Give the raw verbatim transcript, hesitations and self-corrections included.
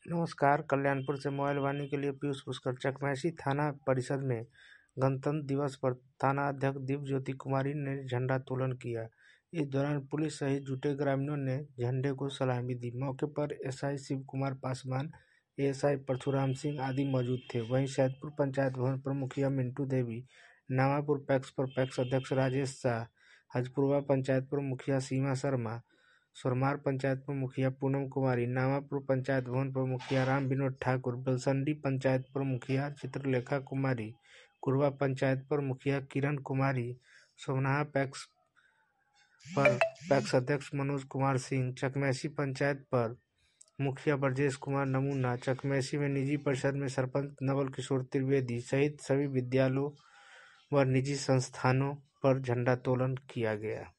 नमस्कार। कल्याणपुर से मोबाइल वाणी के लिए पीयूष पुष्कर। चकमेसी थाना परिषद में गणतंत्र दिवस पर थाना अध्यक्ष दिव्य ज्योति कुमारी ने झंडोत्तोलन किया। इस दौरान पुलिस सहित जुटे ग्रामीणों ने झंडे को सलामी दी। मौके पर एसआई शिव कुमार पासवान, एएसआई परशुराम सिंह आदि मौजूद थे। वहीं सैदपुर पंचायत भवन पर मुखिया मिंटू देवी, नामापुर पैक्स पर पैक्स अध्यक्ष राजेश शाह, हजपुरवा पंचायत पर मुखिया सीमा शर्मा, सोरमार पंचायत पर मुखिया पूनम कुमारी, नामापुर पंचायत भवन पर मुखिया राम विनोद ठाकुर, बेलसंडी पंचायत पर मुखिया चित्रलेखा कुमारी, कुरवा पंचायत पर मुखिया किरण कुमारी, सोमनाहा पैक्स पर पैक्स अध्यक्ष मनोज कुमार सिंह, चकमेसी पंचायत पर मुखिया ब्रजेश कुमार नमूना, चकमेसी में निजी परिषद में सरपंच नवल किशोर त्रिवेदी सहित सभी विद्यालयों व निजी संस्थानों पर झंडोत्तोलन किया गया।